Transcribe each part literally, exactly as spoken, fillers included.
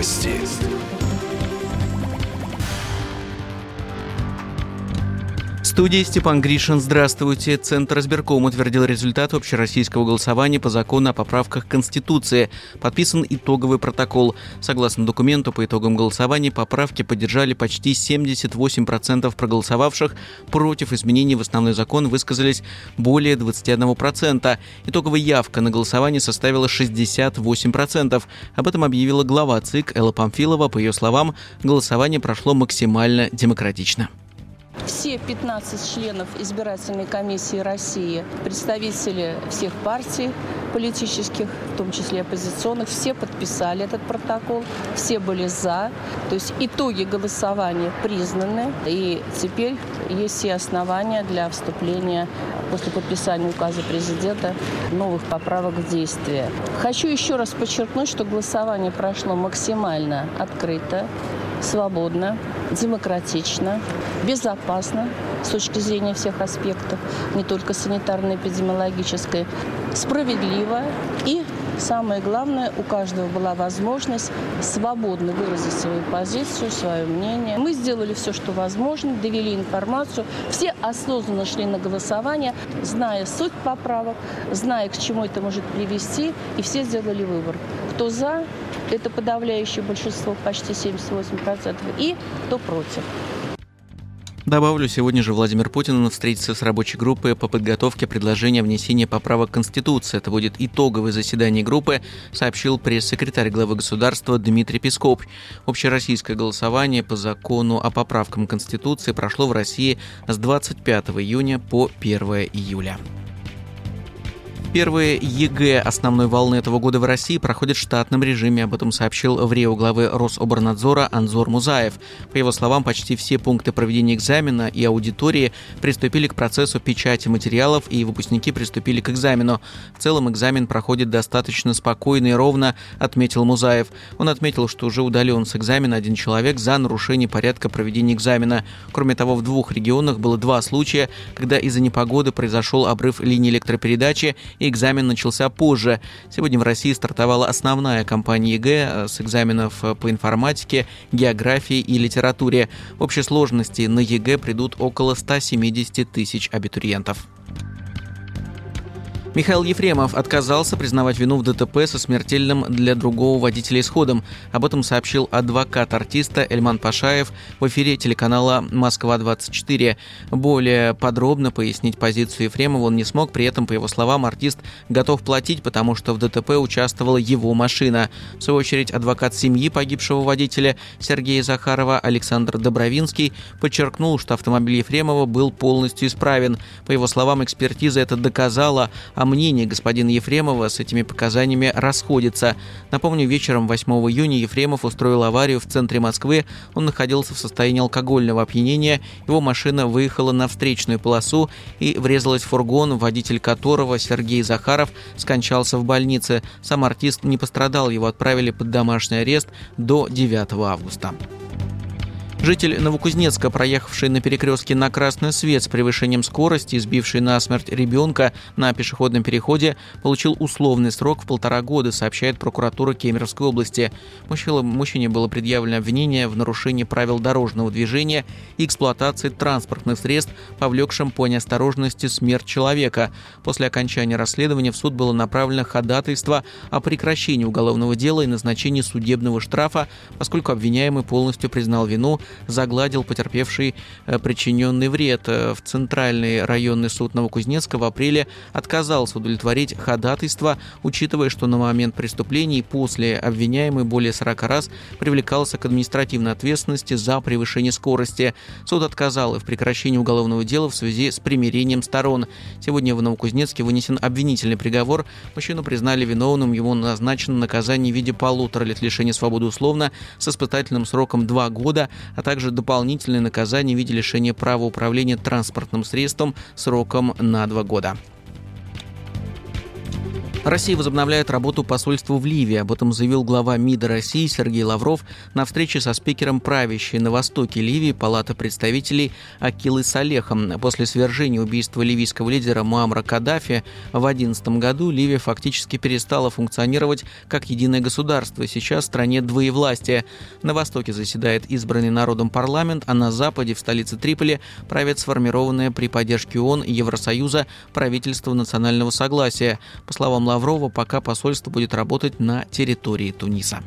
Новости. В студии Степан Гришин. Здравствуйте. Центр избиркома утвердил результаты общероссийского голосования по закону о поправках к Конституции. Подписан итоговый протокол. Согласно документу, по итогам голосования поправки поддержали почти семьдесят восемь процентов проголосовавших. Против изменений в основной закон высказались более двадцать один процент. Итоговая явка на голосование составила шестьдесят восемь процентов. Об этом объявила глава ЦИК Элла Памфилова. По ее словам, голосование прошло максимально демократично. Все пятнадцать членов избирательной комиссии России, представители всех партий политических, в том числе оппозиционных, все подписали этот протокол, все были за. То есть итоги голосования признаны, и теперь есть все основания для вступления после подписания указа президента новых поправок в действие. Хочу еще раз подчеркнуть, что голосование прошло максимально открыто, свободно, демократично, безопасно с точки зрения всех аспектов, не только санитарно-эпидемиологической, справедливо и, самое главное, у каждого была возможность свободно выразить свою позицию, свое мнение. Мы сделали все, что возможно, довели информацию, все осознанно шли на голосование, зная суть поправок, зная, к чему это может привести, и все сделали выбор. Кто за, это подавляющее большинство, почти семьдесят восемь процентов, и кто против. Добавлю, сегодня же Владимир Путин встретится с рабочей группой по подготовке предложения о внесении поправок к Конституции. Это будет итоговое заседание группы, сообщил пресс-секретарь главы государства Дмитрий Песков. Общероссийское голосование по закону о поправкам к Конституции прошло в России с двадцать пятого июня по первого июля. Первые ЕГЭ основной волны этого года в России проходят в штатном режиме. Об этом сообщил в РИО главы Рособорнадзора Анзор Музаев. По его словам, почти все пункты проведения экзамена и аудитории приступили к процессу печати материалов, и выпускники приступили к экзамену. В целом экзамен проходит достаточно спокойно и ровно, отметил Музаев. Он отметил, что уже удален с экзамена один человек за нарушение порядка проведения экзамена. Кроме того, в двух регионах было два случая, когда из-за непогоды произошел обрыв линии электропередачи, и экзамен начался позже. Сегодня в России стартовала основная кампания ЕГЭ с экзаменов по информатике, географии и литературе. В общей сложности на ЕГЭ придут около ста семидесяти тысяч абитуриентов. Михаил Ефремов отказался признавать вину в ДТП со смертельным для другого водителя исходом. Об этом сообщил адвокат артиста Эльман Пашаев в эфире телеканала «Москва двадцать четыре». Более подробно пояснить позицию Ефремова он не смог. При этом, по его словам, артист готов платить, потому что в ДТП участвовала его машина. В свою очередь, адвокат семьи погибшего водителя Сергея Захарова Александр Добровинский подчеркнул, что автомобиль Ефремова был полностью исправен. По его словам, экспертиза это доказала, а мнение господина Ефремова с этими показаниями расходится. Напомню, вечером восьмого июня Ефремов устроил аварию в центре Москвы. Он находился в состоянии алкогольного опьянения. Его машина выехала на встречную полосу и врезалась в фургон, водитель которого, Сергей Захаров, скончался в больнице. Сам артист не пострадал, его отправили под домашний арест до девятого августа. Житель Новокузнецка, проехавший на перекрестке на красный свет с превышением скорости и сбивший насмерть ребенка на пешеходном переходе, получил условный срок в полтора года, сообщает прокуратура Кемеровской области. Мужчине было предъявлено обвинение в нарушении правил дорожного движения и эксплуатации транспортных средств, повлекшим по неосторожности смерть человека. После окончания расследования в суд было направлено ходатайство о прекращении уголовного дела и назначении судебного штрафа, поскольку обвиняемый полностью признал вину, загладил потерпевший причиненный вред. В Центральный районный суд Новокузнецка в апреле отказался удовлетворить ходатайство, учитывая, что на момент преступления и после обвиняемый более сорока раз привлекался к административной ответственности за превышение скорости. Суд отказал и в прекращении уголовного дела в связи с примирением сторон. Сегодня в Новокузнецке вынесен обвинительный приговор. Мужчину признали виновным, ему назначено наказание в виде полутора лет лишения свободы условно с испытательным сроком два года, а также дополнительное наказание в виде лишения права управления транспортным средством сроком на два года. Россия возобновляет работу посольства в Ливии. Об этом заявил глава МИДа России Сергей Лавров на встрече со спикером правящей на востоке Ливии Палаты представителей Акилой Салехом. После свержения убийства ливийского лидера Муаммара Каддафи в две тысячи одиннадцатом году Ливия фактически перестала функционировать как единое государство. Сейчас в стране двоевластие. На востоке заседает избранный народом парламент, а на западе, в столице Триполи, правит сформированное при поддержке ООН и Евросоюза правительство национального согласия. По словам Лаврова, пока посольство будет работать на территории Туниса.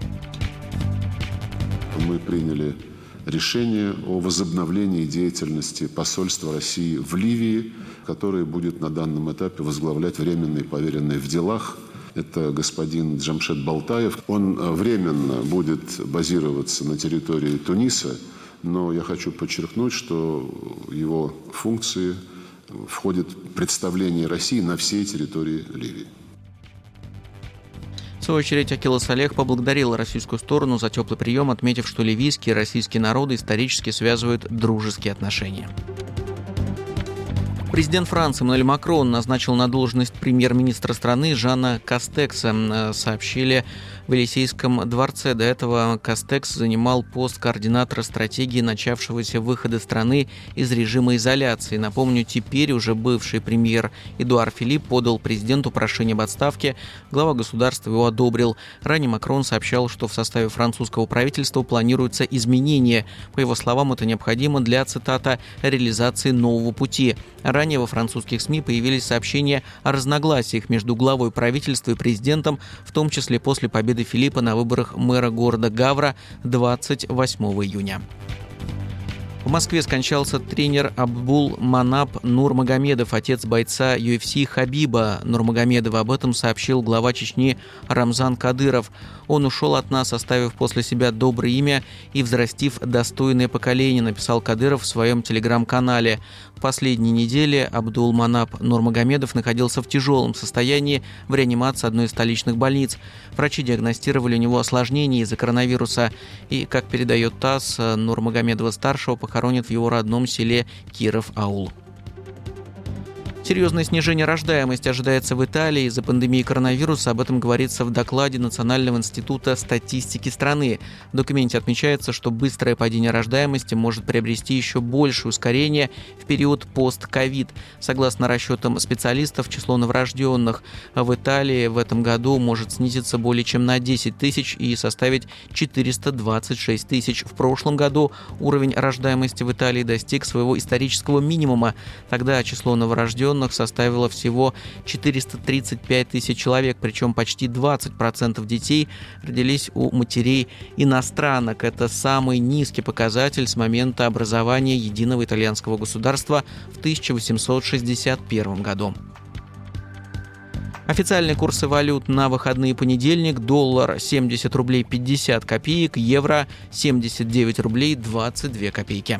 Мы приняли решение о возобновлении деятельности посольства России в Ливии, которое будет на данном этапе возглавлять временный поверенный в делах. Это господин Джамшед Балтаев. Он временно будет базироваться на территории Туниса, но я хочу подчеркнуть, что его функции входит представление России на всей территории Ливии. В свою очередь, Акила Салех поблагодарил российскую сторону за теплый прием, отметив, что ливийские и российские народы исторически связывают дружеские отношения. Президент Франции Эммануэль Макрон назначил на должность премьер-министра страны Жана Кастекса, сообщили в Елисейском дворце. До этого Кастекс занимал пост координатора стратегии начавшегося выхода страны из режима изоляции. Напомню, теперь уже бывший премьер Эдуар Филипп подал президенту прошение об отставке. Глава государства его одобрил. Ранее Макрон сообщал, что в составе французского правительства планируются изменения. По его словам, это необходимо для, цитата, «реализации нового пути». Ранее во французских СМИ появились сообщения о разногласиях между главой правительства и президентом, в том числе после победы Филиппа на выборах мэра города Гавра двадцать восьмого июня. В Москве скончался тренер Абдул Манап Нурмагомедов, отец бойца ю эф си Хабиба Нурмагомедова. Об этом сообщил глава Чечни Рамзан Кадыров. Он ушел от нас, оставив после себя доброе имя и взрастив достойное поколение, написал Кадыров в своем телеграм-канале. В последние недели Абдул Манап Нурмагомедов находился в тяжелом состоянии в реанимации одной из столичных больниц. Врачи диагностировали у него осложнения из-за коронавируса. И, как передает ТАСС, Нурмагомедова-старшего похоронят в его родном селе Киров-Аул. Серьезное снижение рождаемости ожидается в Италии из-за пандемии коронавируса. Об этом говорится в докладе Национального института статистики страны. В документе отмечается, что быстрое падение рождаемости может приобрести еще большее ускорение в период пост-ковид. Согласно расчетам специалистов, число новорожденных в Италии в этом году может снизиться более чем на десять тысяч и составить четыреста двадцать шесть тысяч. В прошлом году уровень рождаемости в Италии достиг своего исторического минимума. Тогда число новорожденных составило всего четыреста тридцать пять тысяч человек, причем почти двадцать процентов детей родились у матерей иностранок. Это самый низкий показатель с момента образования единого итальянского государства в тысяча восемьсот шестьдесят первом году. Официальные курсы валют на выходные: понедельник: доллар семьдесят рублей пятьдесят копеек, евро семьдесят девять рублей двадцать две копейки.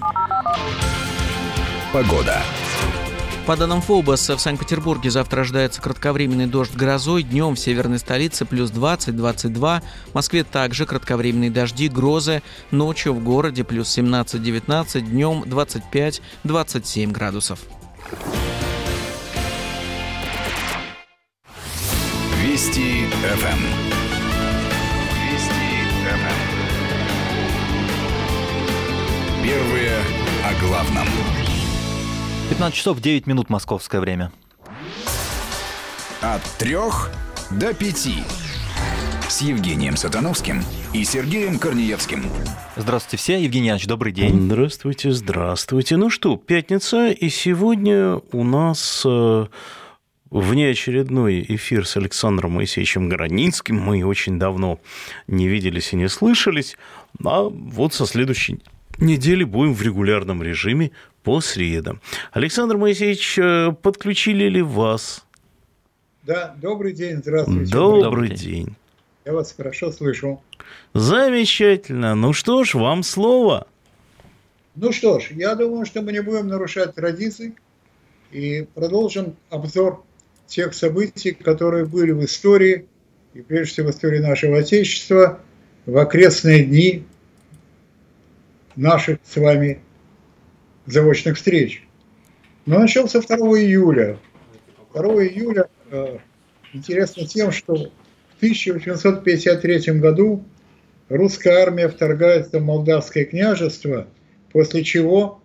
Погода. По данным ФОБОС, в Санкт-Петербурге завтра ожидается кратковременный дождь грозой. Днем в северной столице плюс двадцать - двадцать два. В Москве также кратковременные дожди, грозы. Ночью в городе плюс семнадцать - девятнадцать. Днем двадцать пять - двадцать семь градусов. Вести ФМ. Вести ФМ. Первые о главном. пятнадцать часов девять минут московское время. От трех до пяти. С Евгением Сатановским и Сергеем Корнеевским. Здравствуйте все. Евгений Иванович, добрый день. Здравствуйте, здравствуйте. Ну что, пятница, и сегодня у нас э, внеочередной эфир с Александром Моисеевичем Границким. Мы очень давно не виделись и не слышались, а вот со следующей недели будем в регулярном режиме по средам. Александр Моисеевич, подключили ли вас? Да, добрый день, здравствуйте. Добрый, добрый день. день. Я вас хорошо слышу. Замечательно. Ну что ж, вам слово. Ну что ж, я думаю, что мы не будем нарушать традиции и продолжим обзор тех событий, которые были в истории, и прежде всего в истории нашего Отечества, в окрестные дни наших с вами заочных встреч. Но начнем со второго июля. второго июля э, интересно тем, что в тысяча восемьсот пятьдесят третьем году русская армия вторгается в Молдавское княжество, после чего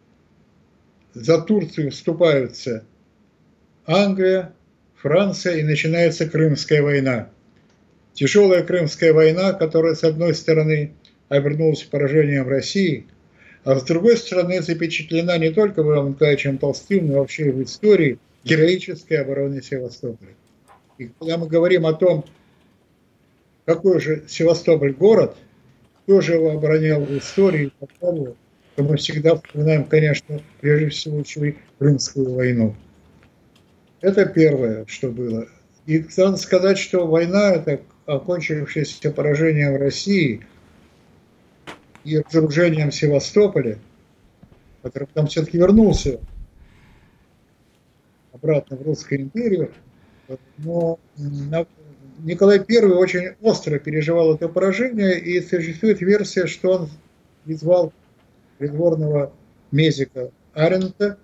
за Турцию вступаются Англия, Франция, и начинается Крымская война. Тяжелая Крымская война, которая, с одной стороны, обернулась поражением России, а с другой стороны, запечатлена не только Иваном Николаевичем Толстым, но вообще в истории героической обороны Севастополя. И когда мы говорим о том, какой же Севастополь город, кто же его оборонял в истории, то мы всегда вспоминаем, конечно, прежде всего еще и Крымскую войну. Это первое, что было. И надо сказать, что война, это окончившаяся поражением России и разоружением Севастополя, который потом все-таки вернулся обратно в Русскую империю, но Николай Первый очень остро переживал это поражение, и существует версия, что он призвал придворного мезика Арента,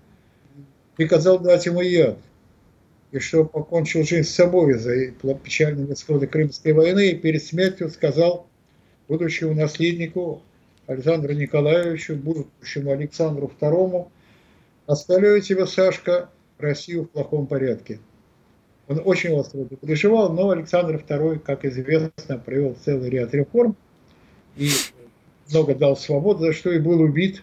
приказал дать ему яд, и что покончил жизнь с собой из-за печального исхода Крымской войны, и перед смертью сказал будущему наследнику Александру Николаевичу, будущему Александру Второму: «Оставляю тебя, Сашка, Россию в плохом порядке». Он очень остро это переживал, но Александр Второй, как известно, провел целый ряд реформ и много дал свободы, за что и был убит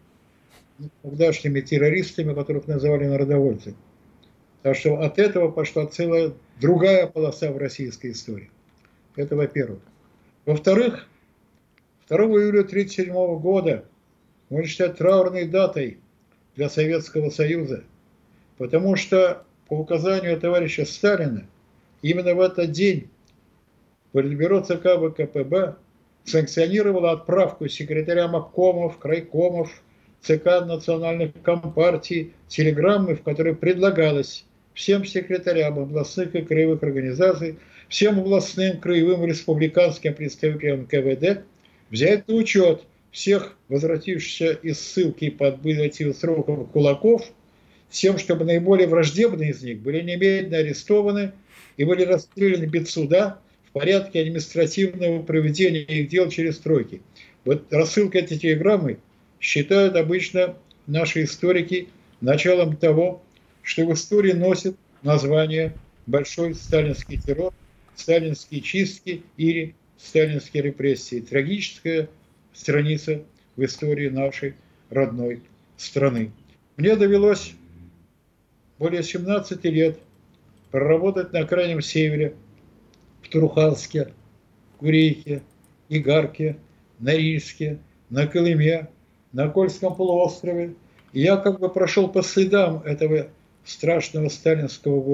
тогдашними террористами, которых называли народовольцами. Так что от этого пошла целая другая полоса в российской истории. Это во-первых. Во-вторых, второго июля тысяча девятьсот тридцать седьмого года можно считать траурной датой для Советского Союза, потому что по указанию товарища Сталина именно в этот день Политбюро ЦК ВКПБ санкционировало отправку секретарям обкомов, крайкомов, ЦК национальных компартий телеграммы, в которой предлагалось всем секретарям областных и краевых организаций, всем областным, краевым и республиканским представителям ка вэ дэ взять на учет всех возвратившихся из ссылки по отбытию сроков кулаков, с тем, чтобы наиболее враждебные из них были немедленно арестованы и были расстреляны без суда в порядке административного проведения их дел через стройки. Вот рассылка этой телеграммы считают обычно наши историки началом того, что в истории носит название «Большой сталинский террор», «Сталинские чистки» или «Сталинские репрессии». Трагическая страница в истории нашей родной страны. Мне довелось более семнадцати лет проработать на Крайнем Севере, в Туруханске, Курейке, Игарке, Норильске, на Колыме, на Кольском полуострове. И я как бы прошел по следам этого страшного сталинского